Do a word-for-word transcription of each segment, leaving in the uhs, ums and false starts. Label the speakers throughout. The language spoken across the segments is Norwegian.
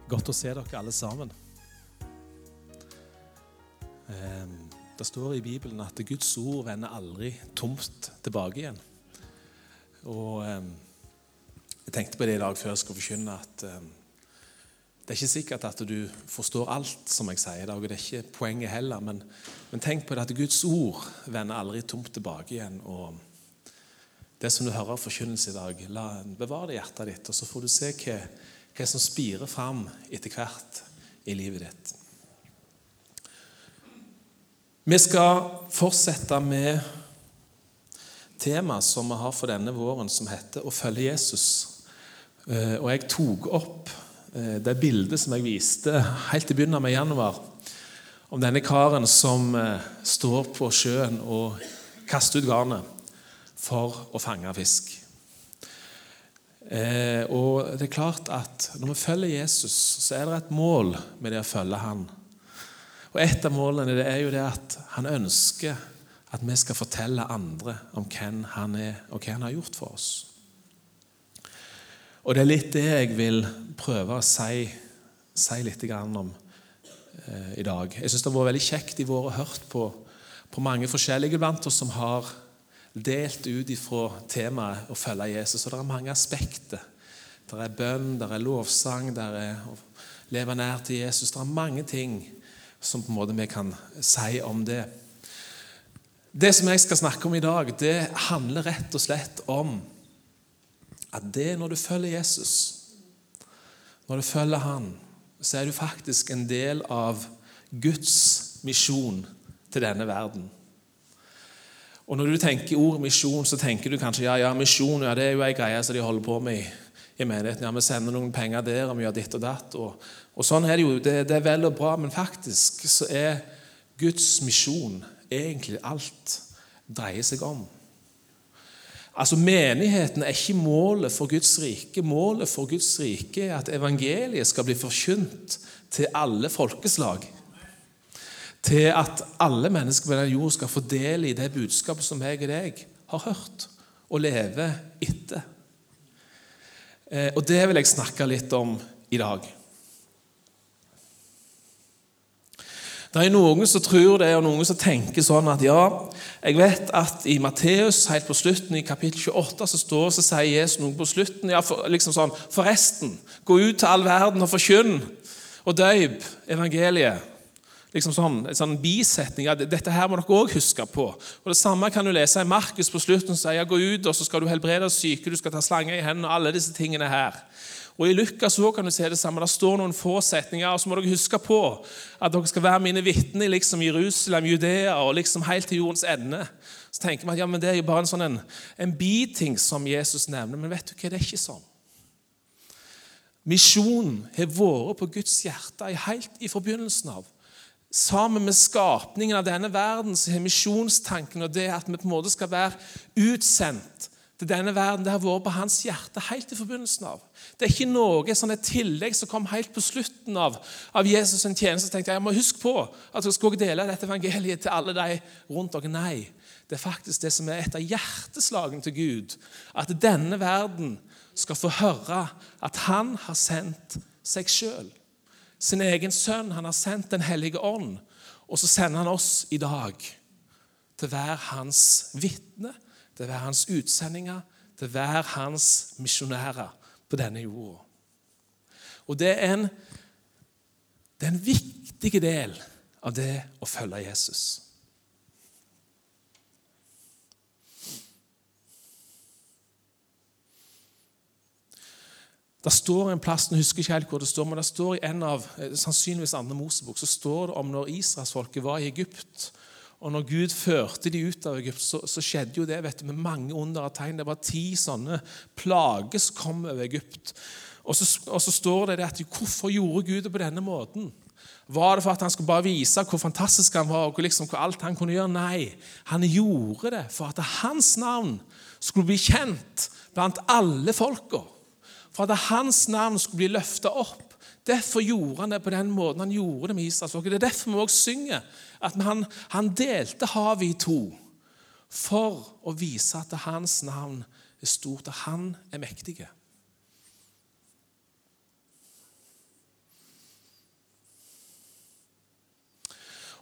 Speaker 1: Godt å se dere alle sammen. Det står i Bibelen at Guds ord vender aldri tomt tilbake igjen. Og jeg tenkte på det i dag før jeg skulle forkynne at det er ikke sikkert at du forstår alt som jeg sier i dag, og det er ikke poenget heller, men, men tenk på det at Guds ord vender aldri tomt tilbake igjen. Og det som du hører forkynnelse i dag, la, bevar det i hjertet ditt, og så får du se hva hva som spirer frem etter hvert i livet ditt. Vi skal fortsette med tema som vi har for denne våren, som heter «Å følge Jesus». Og jeg tok opp det bildet som jeg viste helt i begynnelsen av januar, om denne karen som står på sjøen og kaster ut garnet for å fange fisk. Eh, og det er klart at når vi følger Jesus, så er det et mål med det å følge han. Og et av målene det er jo det at han ønsker at vi skal fortelle andre om hvem han er og hva han har gjort for oss. Og det er litt det jeg vil prøve å si, si litt grann om eh, i dag. Jeg synes det har vært veldig kjekt i vår å hørt på, på mange forskjellige blant oss som har delt ut ifra temaet å følge Jesus, og det er mange aspekter. Det er bønn, det er lovsang, det er å leve nær til Jesus. Det er mange ting som på en måte vi kan si om det. Det som jeg skal snakke om i dag, det handler rett og slett om at det når du følger Jesus, når du følger han, så er du faktisk en del av Guds misjon til denne verden. Og når du tenker ord misjon, så tenker du kanskje, ja, ja, misjon, ja, det er jo en greie som de holder på med i, i menigheten. Ja, vi sender noen penger der, og vi gjør ditt og datt. Og, og sånn er det jo, det, det er vel og bra, men faktisk så er Guds misjon egentlig alt dreier seg om. Altså, menigheten er ikke målet for Guds rike. Målet for Guds rike er at evangeliet skal bli forkynt til alle folkeslag. Til at alle mennesker på denne jord skal få del i det budskapet som jeg og deg har hørt og leve etter. Og det vil jeg snakke litt om i dag. Det er noen som tror det, og noen som tenker sånn at ja, jeg vet at i Matteus, helt på slutten, i kapittel tjueåtte, så står så sier Jesus noe på slutten, ja, for, liksom sånn, forresten, gå ut til all verden og forkynn, og døyp evangeliet. Liksom sånn, en sånn bisetning, ja, dette her må dere også huske på. Og det samme kan du lese i Markus på slutten, som sier, ja, gå ut, og så skal du helbrede syke, du skal ta slanger i hendene, og alle disse tingene her. Og i Lukas også kan du se det samme, der står noen få setninger, og så må dere huske på at dere skal være mine vitner, liksom Jerusalem, Judea, og liksom helt til jordens ende. Så tenker man, ja, men det er jo bare en sånn en, en biting som Jesus nevner, men vet du hva, det er ikke sånn. Misjonen har vært på Guds hjerte helt i forbegynnelsen av. Sammen med skapningen av denne verden så er misjonstanken og det at vi på en måte skal være utsendt til denne verden, det har vært på hans hjerte helt i forbegynnelsen av. Det er ikke noe sånn et tillegg som kom helt på slutten av, av Jesus en tjeneste. Så tenkte jeg, jeg må huske på at jeg skal dele dette evangeliet til alle de rundt dere. Nei, det er faktisk det som er et av hjerteslagene til Gud, at denne verden skal få høre at han har sendt seg selv. Sin egen sønn, han har sendt den hellige ånd, og så sender han oss i dag til å være hans vitne, til å være hans utsendinger, til å være hans misjonærer på denne jorda. Og det er en, det er en viktig del av det å følge Jesus. Det står en plass, jeg husker ikke helt hvor det står, men det står i en av, sannsynligvis andre Mosebok, så står det om når Israelsfolket var i Egypt, og når Gud førte de ut av Egypt, så, så skjedde jo det, vet du, med mange under og tegn. Det var ti sånne plager som kom over Egypt. Og så, og så står det at hvorfor gjorde Gud det på denne måten? Var det for at han skulle bare vise hvor fantastisk han var, og liksom hvor alt han kunne gjøre? Nei, han gjorde det for at hans navn skulle bli kjent blant alle folker. For at hans navn skulle bli løftet opp. Derfor gjorde han det på den måten han gjorde det med Israelsfolket. Det er derfor vi også synger at han, han delte havet i to for å vise at hans navn er stort og han er mektig.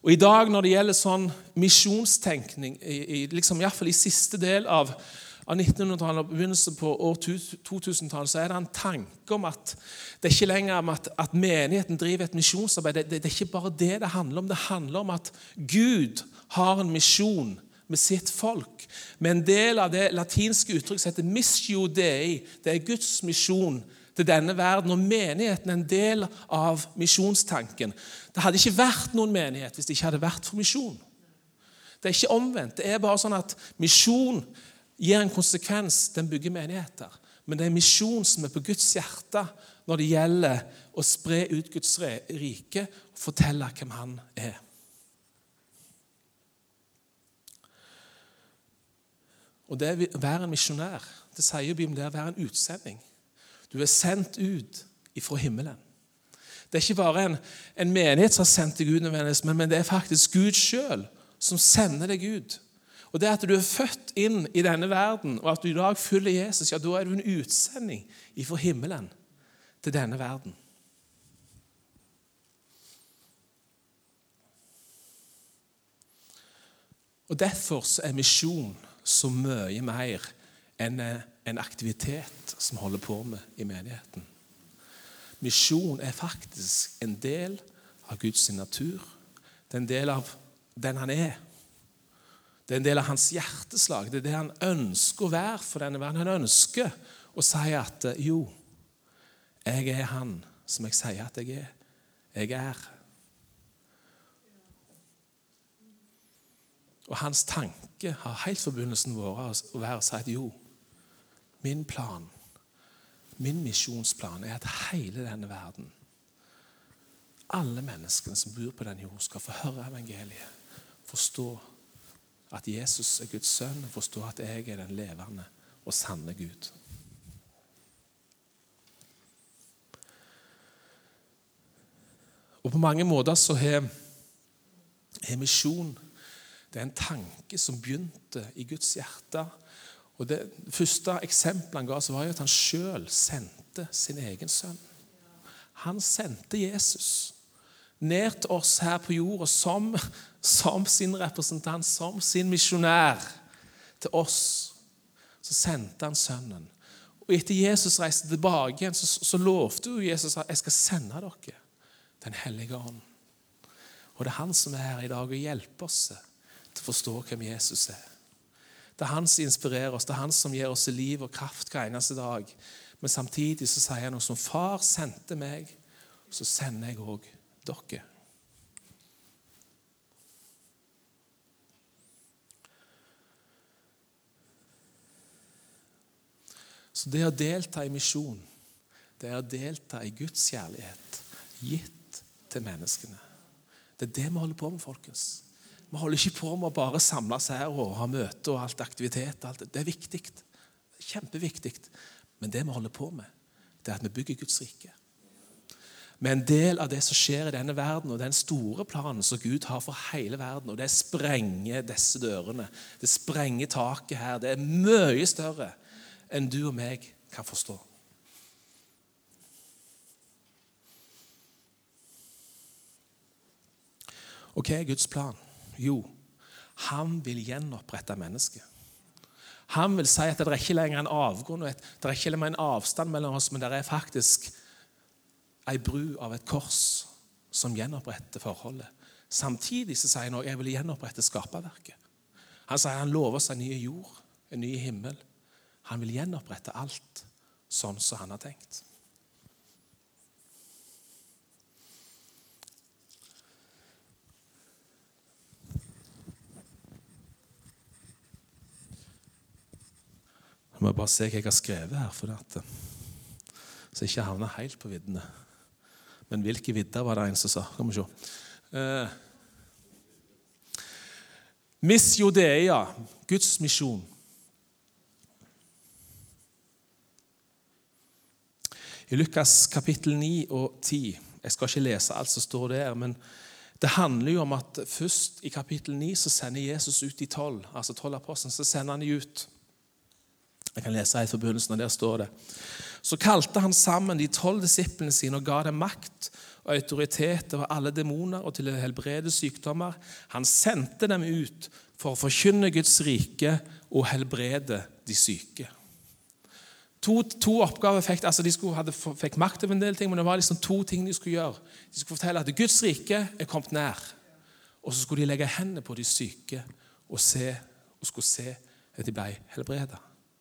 Speaker 1: Og i dag når det gjelder sånn misjonstenkning, i, i, liksom i hvert fall i siste del av, av nittenhundretallet og begynnelse på år to tusen-tallet, så er det en tanke om at det er ikke lenger om at, at menigheten driver et misjonsarbeid. Det, det, det er ikke bare det det handler om. Det handler om at Gud har en misjon med sitt folk. Men en del av det latinske uttrykk som heter missio Dei, det er Guds misjon til denne verden, og menigheten er en del av misjonstanken. Det hadde ikke vært noen menighet hvis det ikke hadde vært for misjon. Det er ikke omvendt. Det er bare sånn at misjon gir en konsekvens, den bygger menigheter. Men det er misjon som er på Guds hjerte når det gjelder å spre ut Guds rike og fortelle hvem han er. Og det er å være en misjonær. Det sier Bibelen, det er å være en utsending. Du er sendt ut ifra himmelen. Det er ikke bare en, en menighet som har sendt deg ut, men, men det er faktisk Gud selv som sender deg ut. Og det at du er født inn i denne verden, og at du i dag følger Jesus, ja, da er du en utsending ifra himmelen til denne verden. Og derfor så er misjon så mye mer enn en aktivitet som holder på med i menigheten. Misjon er faktisk en del av Guds natur. Det er en del av den han er. Det er en del av hans hjerteslag. Det er det han ønsker å være for denne verden. Han ønsker å si at jo, jeg er han som jeg sier at jeg er. Jeg er. Og hans tanke har helt forbundelsen vår å være å si at jo, min plan, min misjonsplan er at hele denne verden, alle menneskene som bor på denne jord, skal få høre evangeliet, forstå at Jesus er Guds sønn, og forstå at jeg er den levende og sanne Gud. Og på mange måter så har, har misjon, det er en tanke som begynte i Guds hjerte. Og det første eksempelet han ga så var jo at han selv sendte sin egen sønn. Han sendte Jesus ned til oss her på jorda som, som sin representant, som sin misjonær til oss. Så sendte han sønnen. Og etter Jesus reiste tilbake igjen, så, så lovte jo Jesus at jeg skal sende dere den hellige ånd. Og det er han som er her i dag og hjelper oss til å forstå hvem Jesus er. Det er han som inspirerer oss, det er han som gir oss liv og kraft hver eneste dag. Men samtidig så sier han også, som far sendte meg, så sender jeg også dere. Så det å delta i misjon, det er å delta i Guds kjærlighet, gitt til menneskene. Det er det vi holder på med, folkens. Vi holder ikke på med å bare samles her og ha møte og alt aktivitet. Alt. Det er viktig. Det er kjempeviktig. Men det vi holder på med, det er at vi bygger Guds rike. Men en del av det som skjer i denne verden, og den store planen som Gud har for hele verden, og det sprenger disse dørene. Det sprenger taket her. Det er mye større enn du og meg kan forstå. Ok, Guds plan. Jo, han vil gjenopprette mennesket. Han vil si at det er ikke lenger en avgrunn, det er ikke lenger en avstand mellom oss, men det er faktisk en bru av et kors som gjenoppretter forholdet. Samtidig så sier han også, jeg vil gjenopprette skaperverket. Han sier han lover oss en ny jord, en ny himmel. Han vil gjenopprette alt sånn som han har tenkt. Jeg må bare se hva jeg har skrevet her, for det, så jeg ikke havner helt på viddene. Men hvilke vidder var det en som sa? Kan vi se. Eh, Missio Dei, Guds misjon. I Lukas kapittel ni og ti, jeg skal ikke lese alt som står der, men det handler jo om at først i kapittel ni så sender Jesus ut de tolv, altså tolv apostlene, så sender han de ut. Jeg kan lese i forbundelsen, og der står det. Så kalte han sammen de tolv disiplene sine og ga dem makt og autoritet over alle demoner og til å helbrede sykdommer. Han sendte dem ut for å forkynne Guds rike og helbrede de syke. To, to oppgaver fikk, altså de skulle, hadde, fikk makt over en del ting, men det var liksom to ting de skulle gjøre. De skulle fortelle at Guds rike er kommet nær, og så skulle de legge hendene på de syke og, se, og skulle se at de ble helbredet.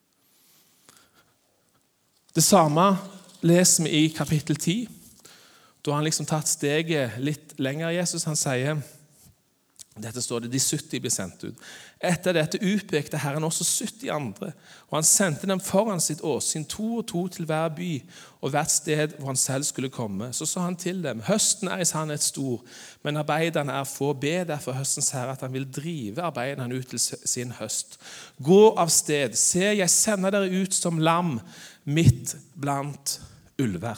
Speaker 1: Det samme leser vi i kapittel ti, da har han liksom tatt steget litt lenger. Jesus, han sier, dette står det, de sytti blir sendt ut. Etter dette utpekte Herren også sytti andre, og han sendte dem foran sitt åsyn, to og to til hver by, og hvert sted hvor han selv skulle komme. Så sa han til dem, høsten er i sannhet stor, men arbeiderne er få. Be derfor høstens Herre at han vil drive arbeiderne ut til sin høst. Gå av sted, se, jeg sender dere ut som lam midt blant ulver.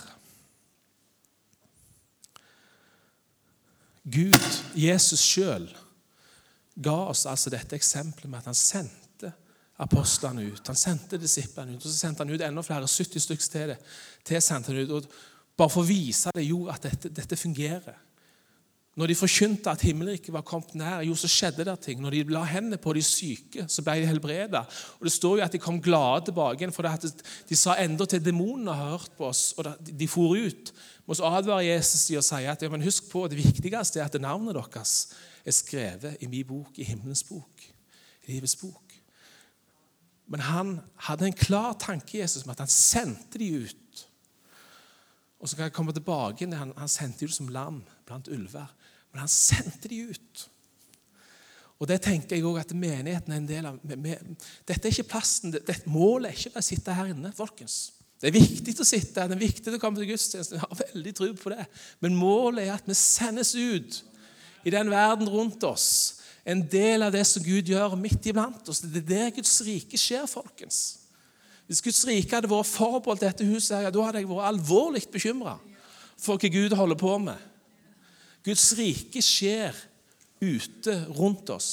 Speaker 1: Gud, Jesus selv, ga oss altså dette eksempelet med at han sendte apostlene ut. Han sendte disiplene ut, og så sendte han ut enda flere, sytti stykker til det. Til sendte han ut, og bare for å vise det jo at dette, dette fungerer. Når de forkynte at himmelriket var kommet nær, jo så skjedde det ting. Når de la hendene på de syke, så ble de helbredet. Og det står jo at de kom glade tilbake igjen, for at de sa enda til demonene har hørt på oss, og de for ut. Og så advarer Jesus de og sier at ja, men husk på, det viktigste er at navnet deres er skrevet i min bok, i himmelens bok, i livets bok. Men han hadde en klar tanke, Jesus, med at han sendte de ut. Og så kan jeg komme tilbake, han, han sendte de som lam blant ulver, men han sendte de ut. Og det tenker jeg også at menigheten er en del av. Med, med, dette er ikke plassen, det, det, målet er ikke å sitte her inne, folkens. Det er viktig å sitte her, det er viktig å komme til gudstjenesten, jeg har veldig tro på det. Men målet er at vi sendes ut i den verden rundt oss, en del av det som Gud gjør midt iblant oss. Det er der Guds rike skjer, folkens. Hvis Guds rike hadde vært forbeholdt dette huset her, ja, da hadde jeg vært alvorlig bekymret for hva Gud holder på med. Guds rike skjer ute rundt oss.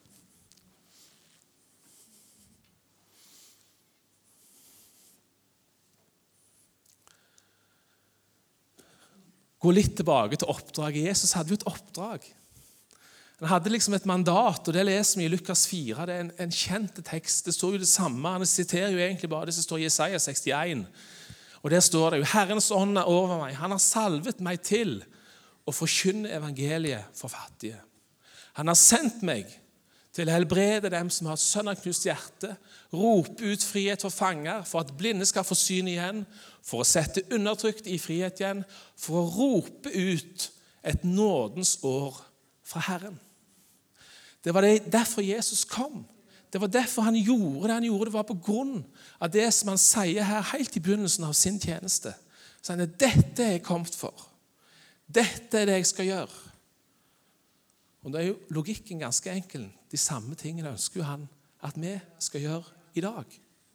Speaker 1: Gå litt tilbake til oppdraget. Jesus hadde jo et oppdrag. Han hadde liksom et mandat, og det leser vi i Lukas fire. Det er en, en kjent tekst. Det står jo det samme. Han siterer jo egentlig bare det som står i Jesaja sekstien. Og der står det jo, Herrens ånd er over meg. Han har salvet meg til å forkynne evangeliet for fattige. Han har sendt meg til å helbrede dem som har et sønderknust hjerte, rope ut frihet for fanger, for at blinde skal få syn igjen, for å sette undertrykt i frihet igjen, for å rope ut et nådens år fra Herren. Det var det, derfor Jesus kom. Det var derfor han gjorde det han gjorde. Det var på grunn av det som han sier her helt i begynnelsen av sin tjeneste. Så han er, dette er jeg kommet for. Dette er det jeg skal gjøre. Og det er jo logikken ganske enkel. De samme tingene ønsker jo han at vi skal gjøre i dag.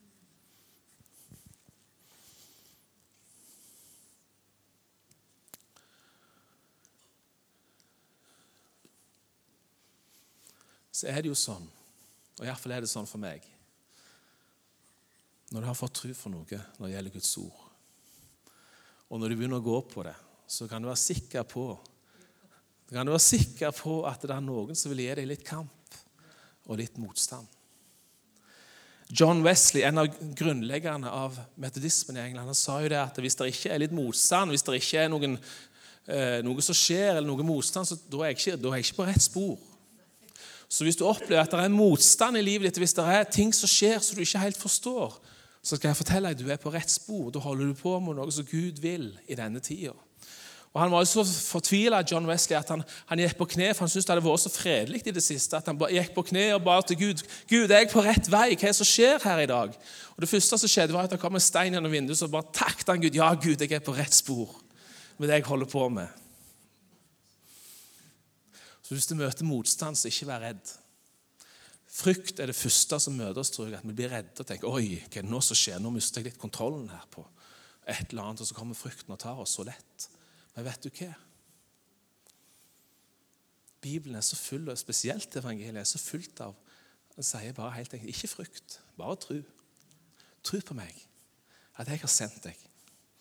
Speaker 1: Så er det jo sånn, og i hvert fall er det sånn for meg, når du har fått tro for noe når det gjelder Guds ord, og når du begynner å gå på det, så kan du være sikker på Du kan være sikker på at det er noen som vil gi deg litt kamp og litt motstand. John Wesley, en av grunnleggerne av metodismen i England, han sa jo det at hvis det ikke er litt motstand, hvis det ikke er noen, eh, noe som skjer eller noe motstand, så da er jeg ikke, da er jeg ikke på rett spor. Så hvis du opplever at det er motstand i livet ditt, hvis det er ting som skjer som du ikke helt forstår, så skal jeg fortelle deg at du er på rett spor. Da holder du på med noe som Gud vil i denne tiden. Og Han var jo så fortvilet, John Wesley, at han, han gikk på kne, for han syntes det hadde vært så fredelig i det siste, at han gikk på kne og ba til Gud, Gud, er jeg på rett vei? Hva er det som skjer her i dag? Og Det første som skjedde var at det kom en stein gjennom vinduet, så bare takket han Gud, ja Gud, jeg er på rett spor med det jeg holder på med. Så hvis du møter motstand, så ikke vær redd. Frykt er det første som møter oss, tror jeg, at vi blir redde og tenker, oi, hva er det nå som skjer? Nå mister jeg litt kontrollen her på et eller annet, og så kommer frykten og tar oss så lett. Men vet du hva? Bibelen er så full, og spesielt evangeliet er så fullt av, den sier bare helt enkelt, ikke frykt, bare tro. Tro på meg, at jeg har sendt deg.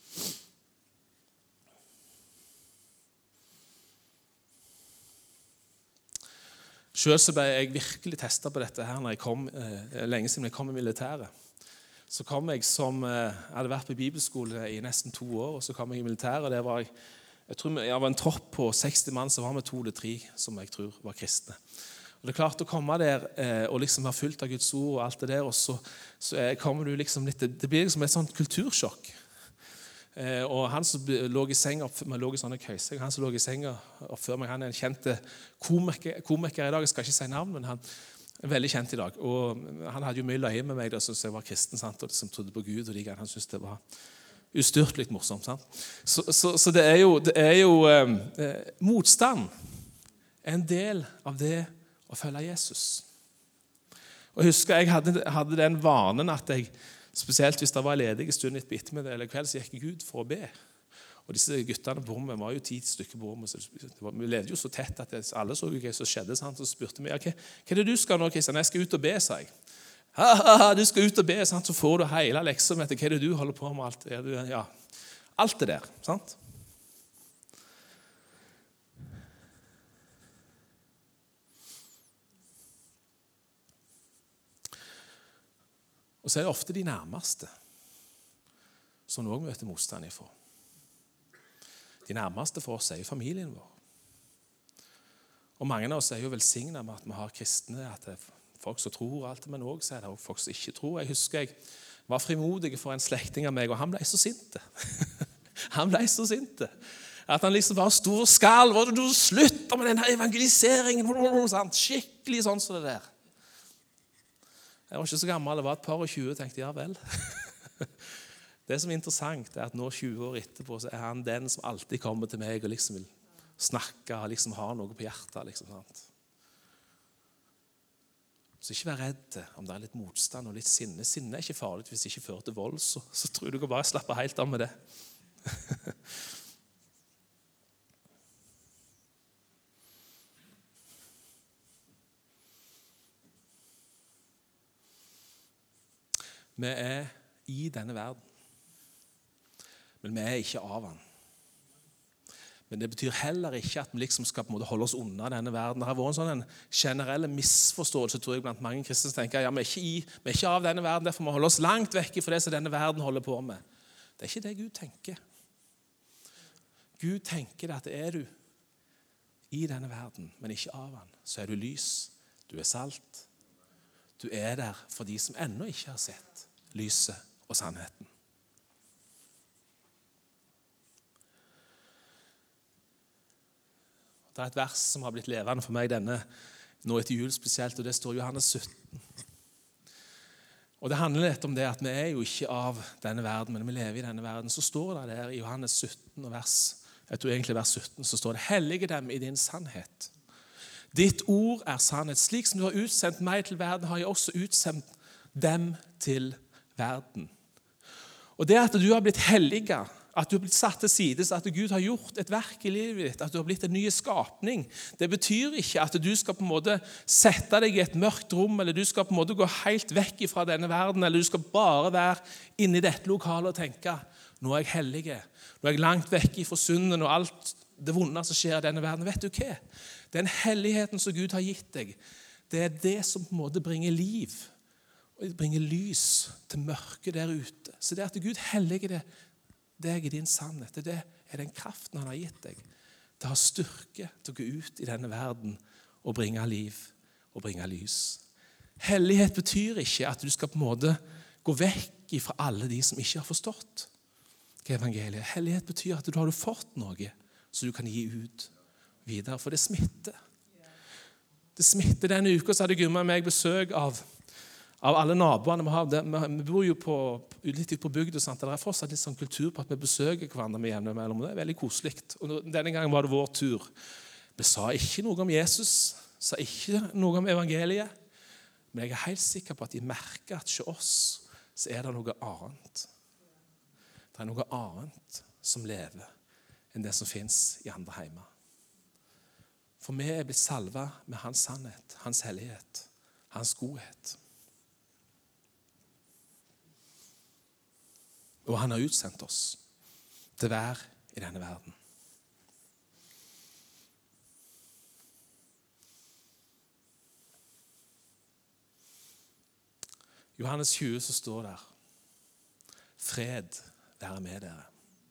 Speaker 1: Selv så ble jeg virkelig testet på dette her når jeg kom, eh, lenge siden jeg kom i militæret. Så kom jeg som, eh, jeg hadde vært på bibelskole i nesten to år, og så kom jeg i militæret, og der var jeg, jeg tror jeg var en tropp på seksti mann, så var vi to eller tre som jeg tror var kristne. Og det er klart å komme der eh, og liksom være fullt av Guds ord og alt det der, og så, så eh, kommer du liksom litt, det blir liksom et sånt kultursjokk. Eh, og han som lå i senga, vi lå i sånne køyser, han som lå i senga oppfør meg, han er en kjent komiker, komiker i dag, jeg skal ikke si navn, men han er veldig kjent i dag. Og han hadde jo mye løye med meg da, som jeg var kristen, sant? Og som trodde på Gud, og de han syntes det var ustyrtelig morsomt. Sant? Så, så, så det er jo, det er jo eh, motstand er en del av det å følge Jesus. Og jeg husker jeg hadde, hadde den vanen at jeg, spesielt hvis det var ledig en stund etter ettermiddag eller kveld, så gikk jeg ut for å be. Og disse guttene på rommet var jo ti stykker på rommet, så var, vi levde jo så tett at det, alle så hva som skjedde, sant? Så spurte vi, ja, hva, hva er det du skal nå, Kristian? Jeg skal ut og be, sa jeg. Ha, ha, ha, du skal ut og be, sant? Så får du hele lekser med hva er det du holder på med, alt, ja, alt det der, sant? Og så er det ofte de nærmeste som også møter motstand ifra. De nærmeste for oss er jo familien vår. Og mange av oss er jo velsignet med at vi har kristne, at det er folk som tror alt, men også er det også folk som ikke tror. Jeg husker jeg var frimodig for en slekting av meg, og han ble så sinte. Han ble så sinte. At han liksom bare stod og skalv, og du slutter med denne evangeliseringen, skikkelig sånn som det der. Jeg var ikke så gammel, det var et par og tjue, og tenkte, ja vel. Det som er interessant er at nå tjue år etterpå, så er han den som alltid kommer til meg og liksom vil snakke, og liksom har noe på hjertet. Liksom, sant? Så ikke vær redd om det er litt motstand og litt sinne. Sinne er ikke farlig hvis det ikke fører til vold, så, så tror jeg du kan bare slappe helt av med det. Vi er i denne verden, men vi er ikke av den. Men det betyr heller ikke at vi liksom skal på en måte holde oss unna denne verden. Det har vært en sånn en generell misforståelse, tror jeg, blant mange kristne som tenker, ja, vi er ikke, i, vi er ikke av denne verden, derfor må vi holde oss langt vekk fra det som denne verden holder på med. Det er ikke det Gud tenker. Gud tenker at er du i denne verden, men ikke av den, så er du lys, du er salt, du er der for de som ennå ikke har sett lyset og sannheten. Det er et vers som har blitt levende for meg denne, nå etter jul spesielt, og det står i Johannes sytten. Og det handler litt om det at vi er jo ikke av denne verden, men vi lever i denne verden. Så står det der i Johannes sytten, og vers, jeg tror egentlig vers sytten, så står det, hellige dem i din sannhet. Ditt ord er sannhet. Slik som du har utsendt meg til verden, har jeg også utsendt dem til verden. Og det at du har blitt hellige, at du har blitt satt til side, at Gud har gjort et verk i livet ditt, at du har blitt en ny skapning, det betyr ikke at du skal på en måte sette deg i et mørkt rom, eller du skal på en måte gå helt vekk fra denne verden, eller du skal bare være inne i dette lokalet og tenke, nå er jeg hellige, nå er jeg langt vekk fra synden og alt det vonde som skjer i denne verden. Vet du hva? Den helligheten som Gud har gitt deg, det er det som på en måte bringer liv, og det bringer lys til mørket der ute. Så det at Gud helliger det, deg i din sannhet, det er den kraften han har gitt deg. Det har styrke til å gå ut i denne verden og bringe liv og bringe lys. Hellighet betyr ikke at du skal på en måte gå vekk fra alle de som ikke har forstått evangeliet. Hellighet betyr at du har fått noe så du kan gi ut videre, for det smitter. Det smitter. Denne uka så hadde Gumma og meg besøk av Av alle naboene vi har, det, vi bor jo på, litt ute på bygd, og sånt, det er fortsatt litt sånn kultur på at vi besøker hverandre med jevne mellom. Det er veldig koselig. Og denne gangen var det vår tur. Vi sa ikke noe om Jesus, sa ikke noe om evangeliet, men jeg er helt sikker på at de merker at hos oss så er det noe annet. Det er noe annet som lever enn det som finnes i andre heimer. For vi er blitt salvet med hans sannhet, hans hellighet, hans godhet. Og han har utsendt oss. til hver i denne verden. Johannes tjue så står der: fred være med dere.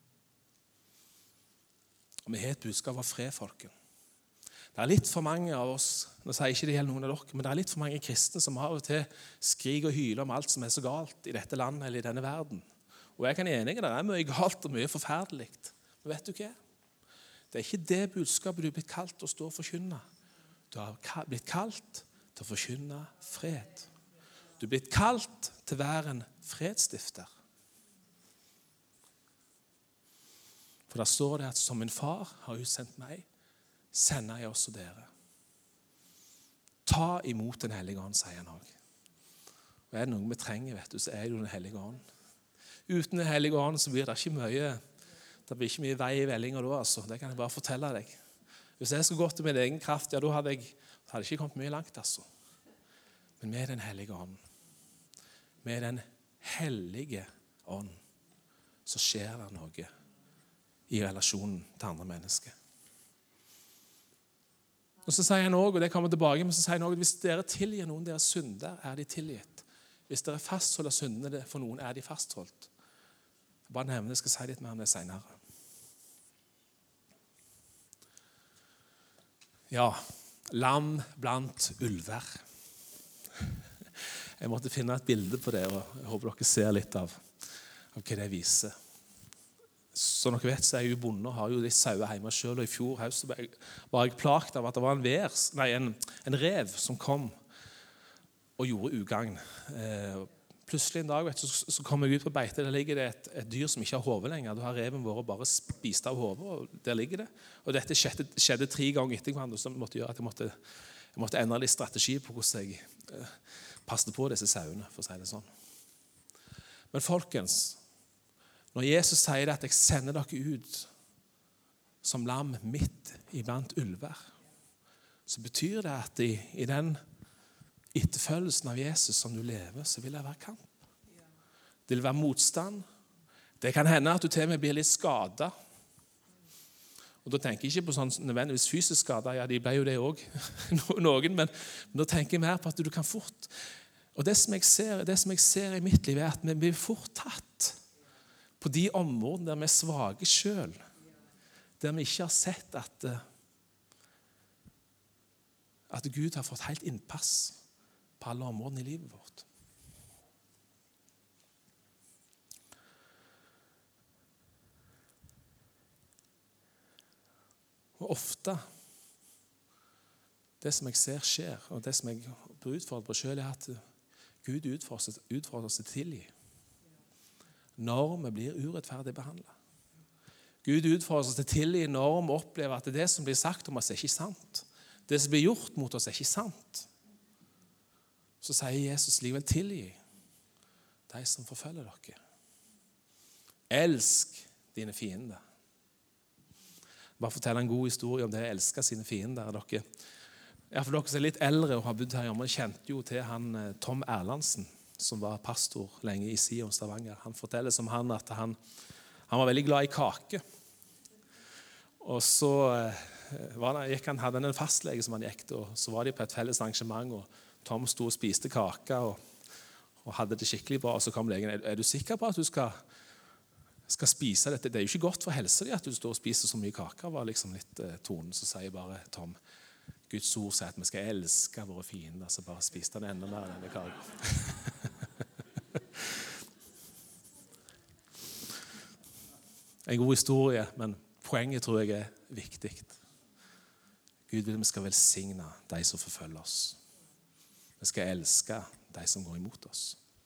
Speaker 1: Og vi har et budskap av fred, folket. Det er litt for mange av oss, nå sier jeg ikke det gjelder noen av dere, men det er litt for mange kristne som av og til skriker og hyler om alt som er så galt i dette landet eller i denne verden. Og jeg kan enige, det er mye galt og mye forferdelig. Men vet du hva? Det er ikke det budskapet du er blitt kalt til å stå og forkynne. Du har blitt kalt til å forkynne fred. Du er blitt kalt til å være en fredsstifter. For der står det at som min far har utsendt meg, sender jeg også dere. Ta imot den hellige ånd, sier han også. Og er det noe vi trenger, vet du, så er det jo den hellige ånd. Uten den hellige ånd så blir det ikke mye, det blir ikke mye vei i vellinga da, altså. Det kan jeg bare fortelle deg. Hvis jeg skulle gått til min egen kraft, ja, da hadde jeg, så hadde jeg ikke kommet mye langt, altså. Men med den hellige ånd, med den hellige ånd, så skjer det noe i relasjonen til andre mennesker. Og så sier han også, og det kommer tilbake, men så sier han også, hvis dere tilgir noen deres synder, er de tilgitt. Hvis dere fastholder syndene for noen, er de fastholdt. Jeg bare nevner, jeg skal si litt mer om det senere. Ja, lam blant ulver. Jeg måtte finne et bilde på det, og jeg håper dere ser litt av, av hva det viser. Som dere vet, så er jeg jo bonde og har jo de sauer hjemme selv, og i fjor høst var jeg plagt av at det var en, vers, nei, en, en rev som kom og gjorde ugagn. Eh, plutselig en dag vet du, så, så kom jeg ut på beite, der ligger det et, et dyr som ikke har hode lenger. Da har reven vår bare spist av hodet, og der ligger det. Og dette skjedde, skjedde tre ganger etter hverandre, som måtte gjøre at jeg måtte, jeg måtte endre litt strategi på hvordan jeg eh, passet på disse sauene, for å si det sånn. Men folkens, når Jesus sier det at jeg sender dere ut som lam midt iblant ulver, så betyr det at i, i den etterfølgelsen av Jesus som du lever, så vil det være kamp. Det vil være motstand. Det kan hende at du til og med blir litt skadet. Og da tenker jeg ikke på sånn nødvendigvis fysisk skadet, ja, de ble jo det også, noen, men, men da tenker jeg mer på at du kan fort. Og det som jeg ser, det som jeg ser i mitt liv er at vi blir fort tatt på de områdene der vi er svake selv, der vi ikke har sett at, at Gud har fått helt innpass på alle områdene i livet vårt. Og ofte, det som jeg ser skjer, og det som jeg blir utfordret på selv, er at Gud utfordrer, utfordrer oss til tilgi. Når vi blir urettferdig behandlet. Gud utfordrer oss til tilgi når vi opplever at det som blir sagt om oss er ikke sant. Det som blir gjort mot oss er ikke sant. Så sier Jesus likevel tilgi de som forfølger dere. Elsk dine fiender. Bare fortelle en god historie om det å elske sine fiender. Dere, ja, for dere som er litt eldre og har bodd her hjemme, kjente jo til han Tom Erlandsen, som var pastor lenge i Sion, Stavanger. Han forteller som han at han, han var veldig glad i kake. Og så var det, gikk han, hadde han en fastlege som han gikk til, og så var de på et felles arrangement, og Tom stod og spiste kake, og, og hadde det skikkelig bra, og så kom legen, er, er du sikker på at du skal, skal spise dette? Det er jo ikke godt for helsa di at du står og spiser så mye kake, var liksom litt eh, tonen. Så sier bare Tom, Guds ord sier at vi skal elske våre fiender, så bare spiste han enda mer enn denne kaken. En god historie, men poenget tror jeg er viktig. Gud vil vi skal velsigne de som forfølger oss. Vi skal elske de som går imot oss.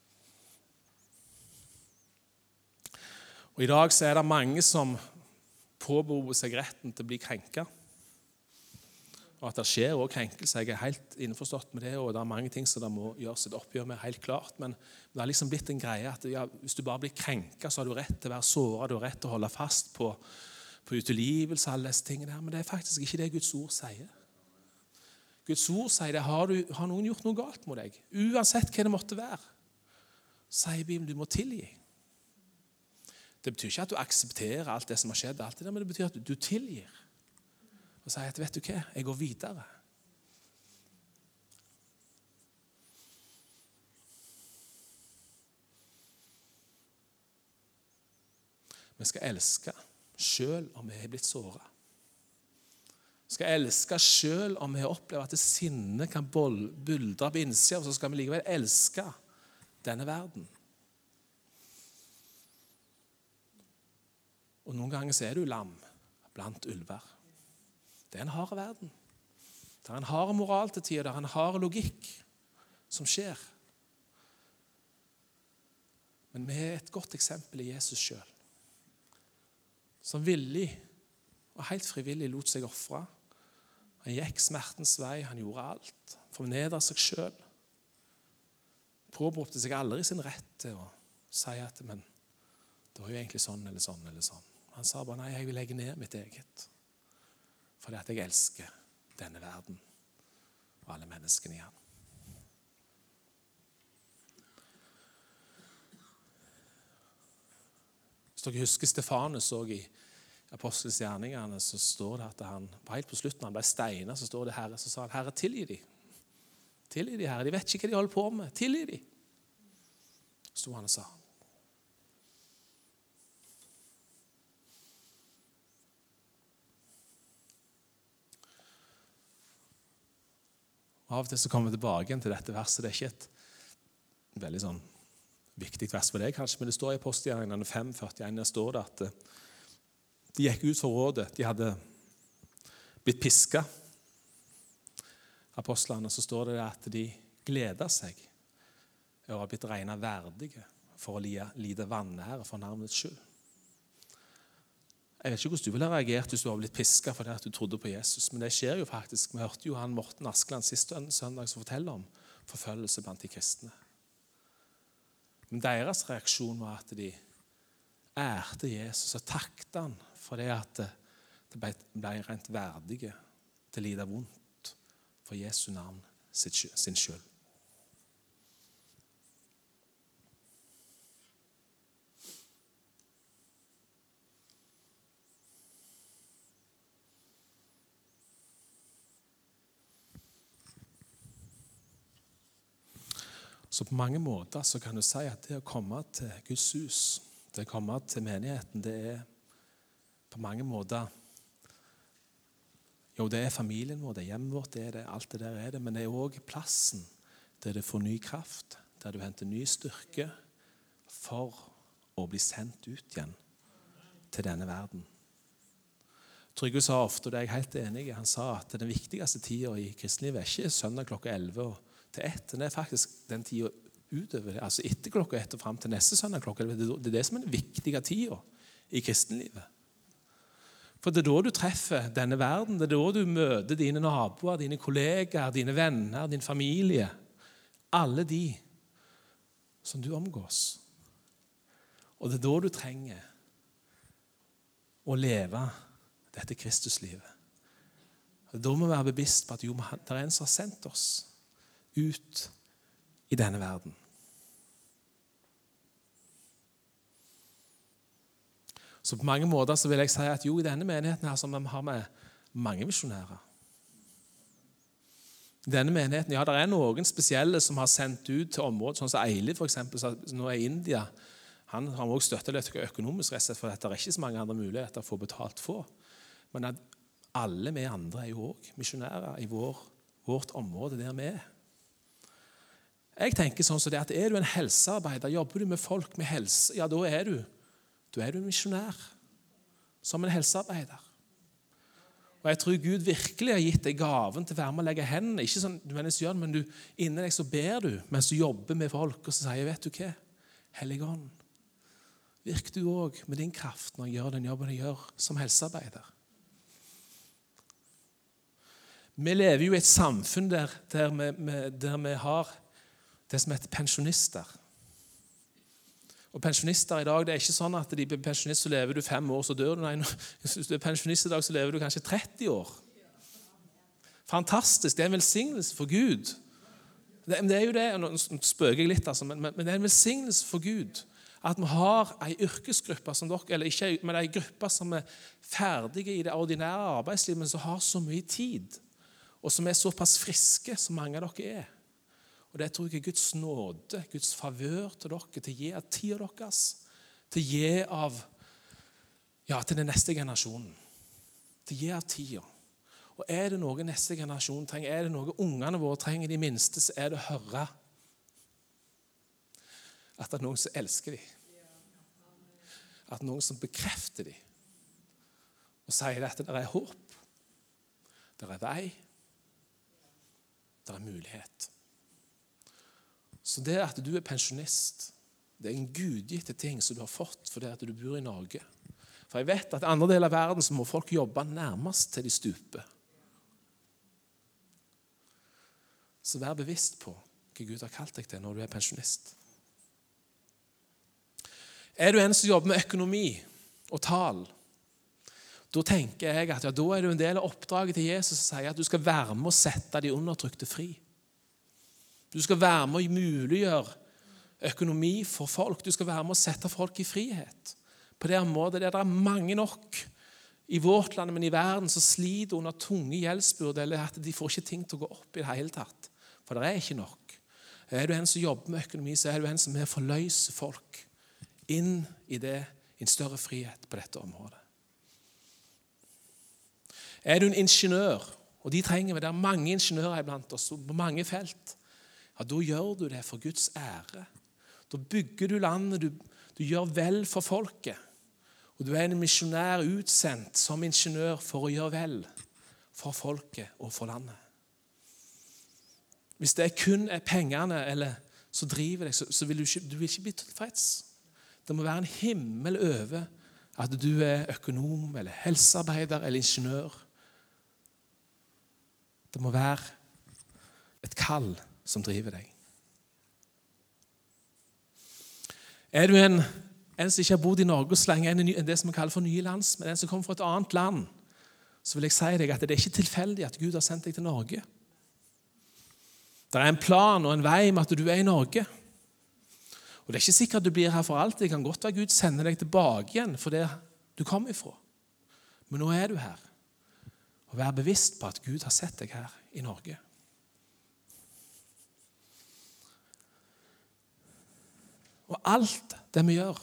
Speaker 1: Og i dag så er det mange som påberoper seg retten til å bli krenket. Og at det skjer også krenkelse, jeg er helt innforstått med det, og det er mange ting som det må gjøres et oppgjør med, helt klart, men det har liksom blitt en greie at ja, hvis du bare blir krenket, så har du rett til å være såret, du har rett til å holde fast på, på utilgivelse, alle disse tingene her, men det er faktisk ikke det Guds ord sier. Guds ord sier det, har, du, har noen gjort noe galt mot deg, uansett hva det måtte være, sier Bibelen, du må tilgi. Det betyr ikke at du aksepterer alt det som har skjedd, alt det der, men det betyr at du tilgir. Og sier at, vet du hva, jeg går videre. Vi skal elske selv om vi er blitt såret. Vi skal elske selv om vi opplever at det sinne kan buldre på innsida, så skal vi likevel elske denne verden. Og noen ganger så er du lam blant ulver. Det er en hard verden. Det er en hard moral til tider, det er en hard logikk som skjer. Men vi er et godt eksempel i Jesus selv, som villig og helt frivillig lot seg offre. Han gikk smertens vei, han gjorde alt, fornedret seg selv. Påberopte seg aldri sin rett til å si at, men det var jo egentlig sånn eller sånn eller sånn. Han sa bare, nei, jeg vil legge ned mitt eget, fordi at jeg elsker denne verden og alle menneskene i han. Hvis dere husker Stefanus og i Apostels gjerningene, så står det at han, helt på slutten, han ble steinet, så står det Herre, så sa han, Herre, tilgi de. Tilgi de, Herre, de vet ikke hva de holder på med. Tilgi de. Så stod han og sa. Og av og til så kommer vi tilbake til dette verset. Det er ikke et veldig sånn viktig vers for deg, kanskje, men det står i Apostelgjerningene fem førtien, der står det at de gikk ut for rådet. De hadde blitt pisket. Apostlene, så står det at de gledet seg og har blitt regnet verdige for å lide vanære for navnets skyld. Jeg vet ikke hvordan du ville ha reagert hvis du har blitt pisket fordi at du trodde på Jesus, men det skjer jo faktisk. Vi hørte Johan Morten Askeland sist søndag som forteller om forfølgelse blant de kristne. Men deres reaksjon var at de ærte Jesus og takket han for det at det ble, ble rent verdige til å lide vondt for Jesu navn sin skyld. Så på mange måter så kan du si at det å komme til Guds hus, det å komme til menigheten, det er på mange måter, jo det er familien vår, det er hjemmet vårt, det er det, alt det der er det, men det er også plassen der du får ny kraft, der du henter ny styrke for å bli sendt ut igjen til denne verden. Trygve sa ofte, og det er jeg helt enig i, han sa at den viktigste tiden i kristenlivet er ikke søndag klokka elleve og til ett, det er faktisk den tiden utover det, altså etter klokka ett og frem til neste søndag klokka elleve. Det er det som er den viktige tiden i kristenlivet. For det er da du treffer denne verden, det er da du møter dine naboer, dine kollegaer, dine venner, din familie, alle de som du omgås. Og det er da du trenger å leve dette Kristuslivet. Og da må vi være bevisst på at jo, det er en som har sendt oss ut i denne verden. Så på mange måter så vil jeg si at jo, i denne menigheten her, som vi har med mange misjonærer. I denne menigheten, ja, det er noen spesielle som har sendt ut til området, sånn som Eilid for eksempel, som nå er i India. Han har også støttet litt økonomisk rett, for det er ikke så mange andre muligheter å få betalt for. Men at alle vi andre er jo også misjonærer i vår, vårt område der vi er. Jeg tenker sånn som det at er du en helsearbeider, jobber du med folk med helse, ja, da er du, du er du en misjonær, som en helsearbeider. Og jeg tror Gud virkelig har gitt deg gaven til å være med å legge hendene, ikke sånn du mennesker gjør, men du, innen deg så ber du, mens du jobber med folk, og så sier, vet du hva, Hellige Ånd, virk du også med din kraft når jeg gjør den jobben jeg gjør som helsearbeider. Vi lever jo i et samfunn der, der, vi, der vi har det som heter pensjonister. Og pensjonister i dag, det er ikke sånn at de blir pensjonist, så lever du fem år, så dør du. Nei, hvis du er pensjonist i dag, så lever du kanskje tretti år. Fantastisk, det er en velsignelse for Gud. Det, det er jo det, nå spøker jeg litt, altså, men, men det er en velsignelse for Gud at vi har en yrkesgruppe som dere, eller ikke, men en gruppe som er ferdige i det ordinære arbeidslivet, men som har så mye tid, og som er såpass friske som mange av dere er. Og det tror jeg er Guds nåde, Guds favør til dere, til å gi av tiden deres, til å gi av, ja, til den neste generasjonen, til å gi av tiden. Og er det noe neste generasjon trenger, er det noe ungene våre trenger de minste, så er det å høre at det er noen som elsker dem. At det er noen som bekrefter dem. Og sier at det er håp, det er vei, det er mulighet. Så det at du er pensjonist, det er en gudgitte ting som du har fått fordi at du bor i Norge. For jeg vet at i andre deler av verden så må folk jobbe nærmest til de stuper. Så vær bevisst på hva Gud har kalt deg til når du er pensjonist. Er du en som jobber med økonomi og tal, da tenker jeg at ja, da er du en del av oppdraget til Jesus som sier at du skal være med og sette de undertrykte fri. Du skal være med å muliggjøre økonomi for folk. Du skal være med å sette folk i frihet. På det området der det er mange nok i vårt land, men i verden, som sliter under tunge gjeldsbyrd, eller at de får ikke ting til å gå opp i det hele tatt. For det er ikke nok. Er du en som jobber med økonomi, så er du en som er forløser folk inn i det, i en større frihet på dette området. Er du en ingeniør, og de trenger vi, det er mange ingeniører iblant oss, på mange felt, ja, da gjør du det for Guds ære. Da bygger du landet, du, du gjør vel for folket. Og du er en misjonær utsendt som ingeniør for å gjøre vel for folket og for landet. Hvis det kun er pengene eller så driver deg, så, så vil du ikke, du vil ikke bli tilfreds. Det må være en himmel over at du er økonom eller helsearbeider eller ingeniør. Det må være et kall som driver deg. Er du en, en som ikke har bodd i Norge så lenge, enn det som vi kaller for nye landsmenn, en som kommer fra et annet land, så vil jeg si deg at det er ikke tilfeldig at Gud har sendt deg til Norge. Det er en plan og en vei med at du er i Norge. Og det er ikke sikkert at du blir her for alltid. Det kan godt være Gud sender deg tilbake igjen for det du kom ifra. Men nå er du her. Og vær bevisst på at Gud har sett deg her i Norge. Og alt det vi gjør,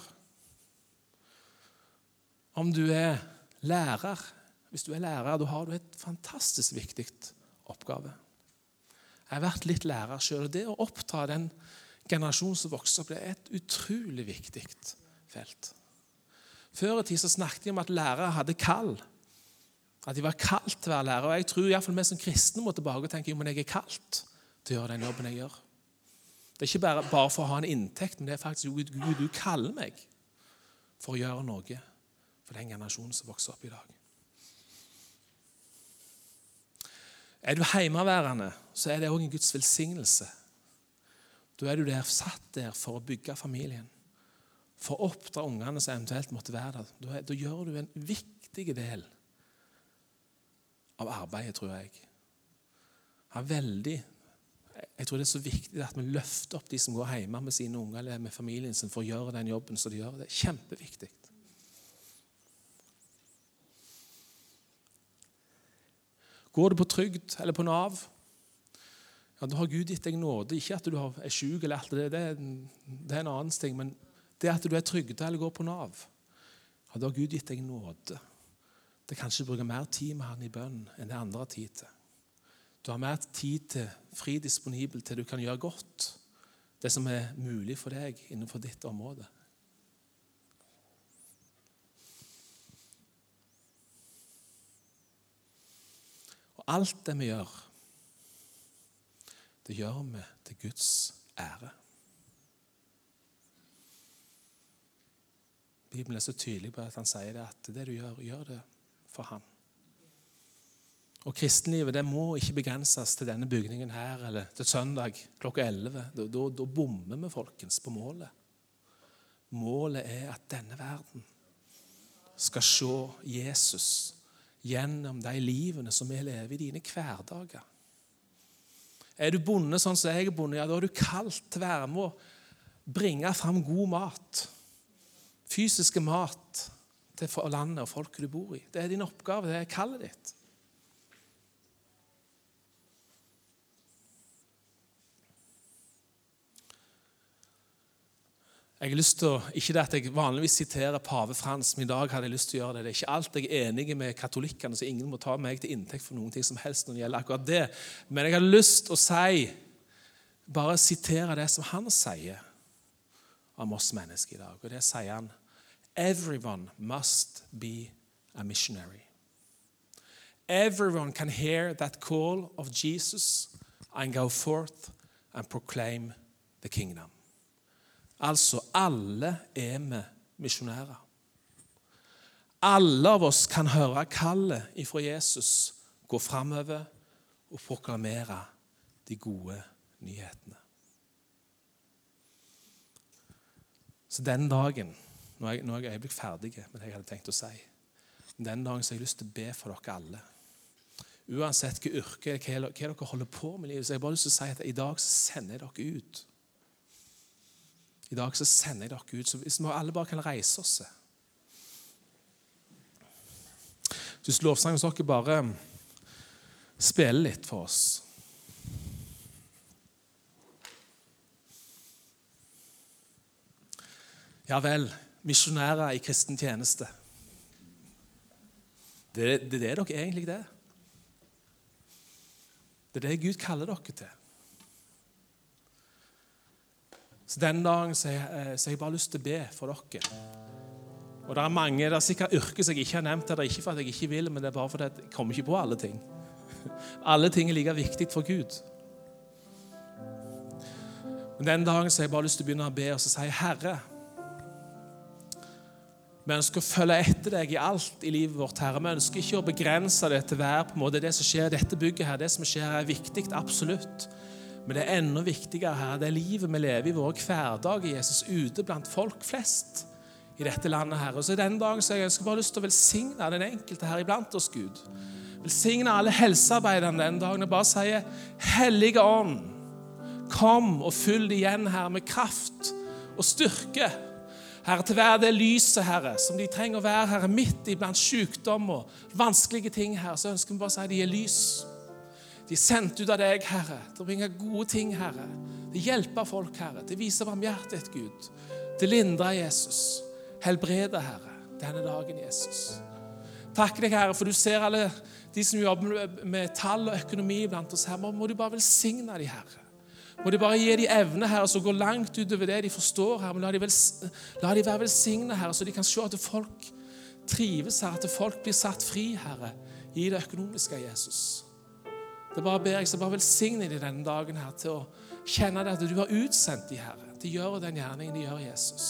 Speaker 1: om du er lærer, hvis du er lærer, da har du et fantastisk viktig oppgave. Jeg har vært litt lærer selv, og det å oppdra den generasjonen som vokser opp, det er et utrolig viktig felt. Før i tid så snakket de om at lærere hadde kall, at de var kalt til å være lærere, og jeg tror i hvert fall vi som kristne må tilbake og tenke, jo, men jeg er kalt til å gjøre den jobben jeg gjør. Det er ikke bare, bare for å ha en inntekt, men det er faktisk Gud, Gud, du kaller meg for å gjøre noe for den generasjonen som vokser opp i dag. Er du hjemmeværende, så er det også en Guds velsignelse. Da er du der satt der for å bygge familien, for å oppdra ungene som eventuelt måtte være der. Da, da gjør du en viktig del av arbeidet, tror jeg. Ja, veldig. Jeg tror det er så viktig at vi løfter opp de som går hjemme med sine unger eller med familien sin for å gjøre den jobben som de gjør. Det er kjempeviktig. Går du på trygd eller på Nav, ja, da har Gud gitt deg nåde. Ikke at du er syk eller alt det, det er, det er en annen ting, men det at du er trygd eller går på Nav, ja, da har Gud gitt deg nåde. Det kan ikke bruke mer tid med han i bønn enn det andre har tid til. Du har mer tid til fri disponibel til du kan gjøre godt det som er mulig for deg innenfor ditt område. Og alt det vi gjør, det gjør vi til Guds ære. Bibelen er så tydelig på at han sier det, at det du gjør, gjør det for han. Og kristenlivet, det må ikke begrenses til denne bygningen her, eller til søndag klokka elleve. Da, da, da bommer vi, folkens, på målet. Målet er at denne verden skal se Jesus gjennom de livene som vi lever i dine hverdager. Er du bonde sånn som jeg er bonde, ja, da er du kalt til å være med å bringe frem god mat. fysiske mat til landet og folket du bor i. Det er din oppgave, det er kallet ditt. Jeg har lyst til å, ikke det at jeg vanligvis siterer pave Frans, men i dag hadde jeg lyst til å gjøre det. Det er ikke alt jeg er enig med katolikkene, så ingen må ta meg til inntekt for noen ting som helst når det gjelder akkurat det. Men jeg har lyst til å si, bare sitere det som han sier om oss mennesker i dag. Og det sier han, everyone must be a missionary. Everyone can hear that call of Jesus and go forth and proclaim the kingdom. Altså, alle er vi misjonærer. Alle av oss kan høre kallet ifra Jesus, gå fremover og proklamere de gode nyhetene. Så den dagen, nå er jeg, nå er jeg øyeblikk ferdig med det jeg hadde tenkt å si, den dagen så har jeg lyst til å be for dere alle. Uansett hva yrke, hva dere holder på med i livet, så jeg har bare lyst til å si at i dag så sender jeg dere ut. I dag så sender jeg dere ut, så hvis vi alle bare kan reise oss. Hvis lovsangen så dere bare spiller litt for oss. Ja vel, misjonærer i kristen tjeneste. Det, det er det dere egentlig er. Det er det Gud kaller dere til. Så den dagen så har jeg bare lyst til å be for dere. Og det er mange, det er sikkert yrker som jeg ikke har nevnt, det er ikke for at jeg ikke vil, men det er bare fordi jeg kommer ikke på alle ting. Alle ting er like viktig for Gud. Men den dagen så har jeg bare lyst til å begynne å be, og så sier Herre, vi ønsker å følge etter deg i alt i livet vårt, Herre. Vi ønsker ikke å begrense det til å være på en måte det som skjer i dette bygget her. Det som skjer her er viktig, absolutt. Men det er enda viktigere her, det er livet vi lever i våre hverdag i Jesus, ute blant folk flest i dette landet her. Og så den dagen så jeg ønsker bare lyst til å velsigne den enkelte her iblant oss, Gud. Velsigne alle helsearbeiderne den dagen, og bare sier, Hellige Ånd, kom og fyll det igjen her med kraft og styrke. Herre, til hver det lyset, Herre, som de trenger å være, Herre, midt i blant sykdom og vanskelige ting her, så ønsker vi bare å si, de er lys. De er sendt ut av deg, Herre, til å bringe gode ting, Herre. Til å hjelpe folk, Herre. Til å vise barmhjertighet, Gud. Til å lindre Jesus. Helbrede, Herre, denne dagen, Jesus. Takk deg, Herre, for du ser alle de som jobber med tall og økonomi blant oss, Herre. Må du bare velsigne de, Herre. Må du bare gi de evne, Herre, som går langt utover det de forstår, Herre. Men la de, vel, la de være velsigne, Herre, så de kan se at folk trives, Herre. At folk blir satt fri, Herre, i det økonomiske, Jesus. Det bare ber jeg, så bare velsigne de denne dagen her til å kjenne det at du har utsendt de, Herre, til å gjøre den gjerningen de gjør, Jesus.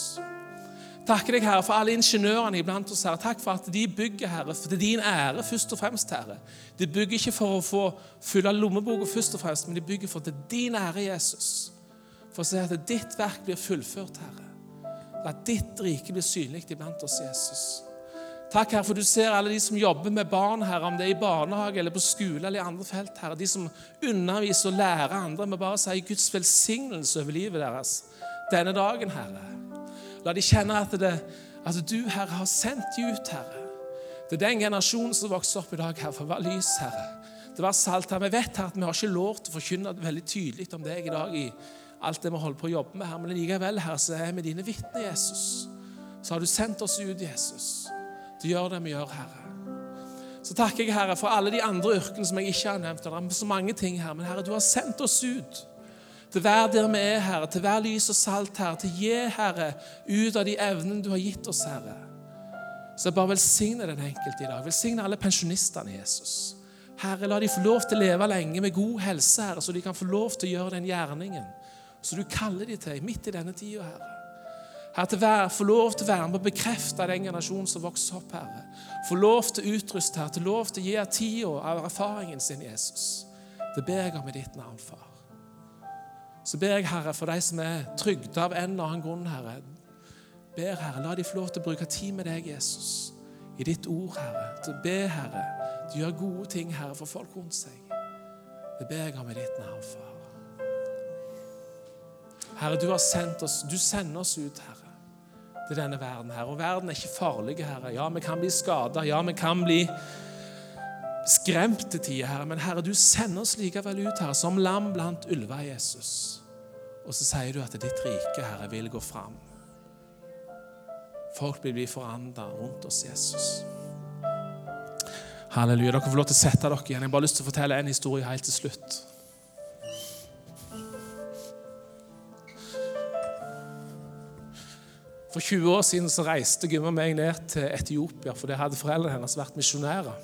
Speaker 1: Takk deg, Herre, for alle ingeniørene iblant oss, Herre. Takk for at de bygger, Herre, for det er din ære først og fremst, Herre. De bygger ikke for å få fylle lommeboka først og fremst, men de bygger for at det er din ære, Jesus. For å si at ditt verk blir fullført, Herre. At ditt rike blir synlig iblant oss, Jesus. Takk, Herre, for du ser alle de som jobber med barn, Herre, om det er i barnehage eller på skole eller i andre felt, Herre. De som underviser og lærer andre, med bare å si Guds velsignelse over livet deres denne dagen, Herre. La de kjenne at, det, at du, Herre, har sendt de ut, Herre. Det er den generasjonen som vokser opp i dag, Herre, for å være lys, Herre. Det var salt, Herre. Vi vet, Herre, at vi har ikke lov til å forkynne veldig tydelig om deg i dag i alt det vi holder på å jobbe med, Herre. Men likevel, Herre, så er vi dine vitner, Jesus. Så har du sendt oss ut, Jesus. Du gjør det vi gjør, Herre. Så takker jeg, Herre, for alle de andre yrkene som jeg ikke har nevnt. Det er så mange ting, Herre. Men Herre, du har sendt oss ut til hver der vi er, Herre. Til hver lys og salt, Herre. Til å gi, Herre, ut av de evnene du har gitt oss, Herre. Så jeg bare velsigne den enkelte i dag. Velsigne alle pensjonistene, Jesus. Herre, la de få lov til å leve lenge med god helse, Herre, så de kan få lov til å gjøre den gjerningen. Så du kaller de til midt i denne tiden, Herre. Herre, til å få lov til å være med og bekrefte den generasjonen som vokser opp, Herre. Få lov til å utruste, Herre. Til lov til å gi tiden av erfaringen sin, Jesus. Det ber jeg om i ditt navn, far. Så ber jeg, Herre, for de som er trygde av en eller annen grunn, Herre. Ber, Herre, la de få lov til å bruke tid med deg, Jesus. I ditt ord, Herre. Til å be, Herre. Du gjør gode ting, Herre, for folk rundt seg. Det ber jeg om i ditt navn, far. Herre, du har sendt oss, du sender oss ut, Herre. til denne verden her. Og verden er ikke farlig, Herre. Ja, vi kan bli skadet. Ja, vi kan bli skremt til tider, Herre. Men Herre, du sender oss likevel ut, Herre, som lam blant ulver, Jesus. Og så sier du at ditt rike, Herre, vil gå fram. Folk vil bli forandret rundt oss, Jesus. Halleluja. Dere får lov til å sette dere igjen. Jeg har bare lyst til å fortelle en historie helt til slutt. For tjue år siden så reiste Gym og meg ned til Etiopia, for det hadde foreldrene hennes vært misjonærer.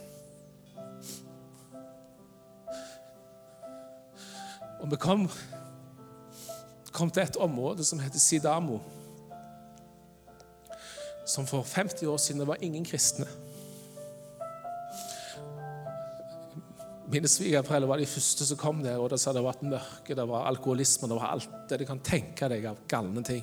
Speaker 1: Og vi kom, kom til et område som heter Sidamo, som for femti år siden det var ingen kristne. Mine svigerforeldre var de første som kom der, og det sa det var et mørke, det var alkoholisme, det var alt det du kan tenke deg av galne ting.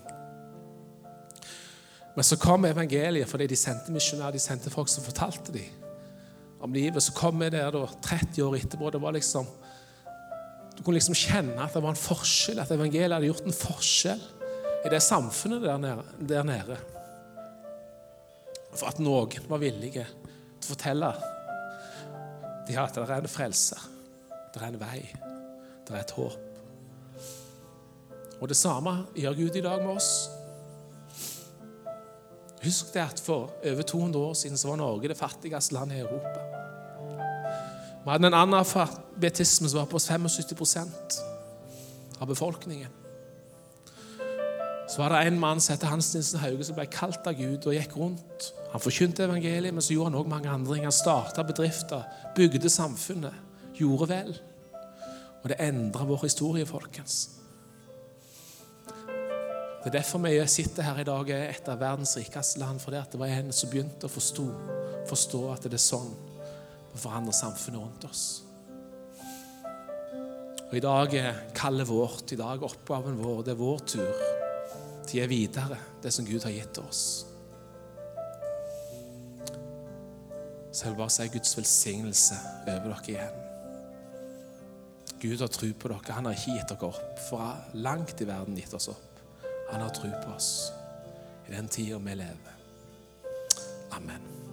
Speaker 1: Men så kom evangeliet, fordi de sendte misjonærer, de sendte folk som fortalte dem om livet. Så kom vi der da, tretti år etterpå, det var liksom, du kunne liksom kjenne at det var en forskjell, at evangeliet hadde gjort en forskjell i det samfunnet der nede. Der nede. For at noen var villige til å fortelle de at det er en frelser, det er en vei, det er et håp. Og det samme gjør Gud i dag med oss. Husk det at for over to hundre år siden så var Norge det fattigste landet i Europa. Vi hadde en analfabetisme som var på syttifem prosent av befolkningen. Så var det en mann som heter Hans Nilsen Hauge som ble kalt av Gud og gikk rundt. Han forkynte evangeliet, men så gjorde han også mange andre ting. Han startet bedrifter, bygde samfunnet, gjorde vel. Og det endret vår historie, folkens. Det er derfor vi sitter her i dag er et av verdens rikeste land, for det at det var en som begynte å forstå, forstå at det er sånn vi forandrer samfunnet rundt oss. Og i dag er kallet vårt, i dag er oppgaven vår, det er vår tur til å gi videre det som Gud har gitt oss. Så jeg vil bare si Guds velsignelse over dere igjen. Gud har tro på dere, han har ikke gitt dere opp, for langt i verden gitt oss opp. Han har tro på oss i den tiden vi lever. Amen.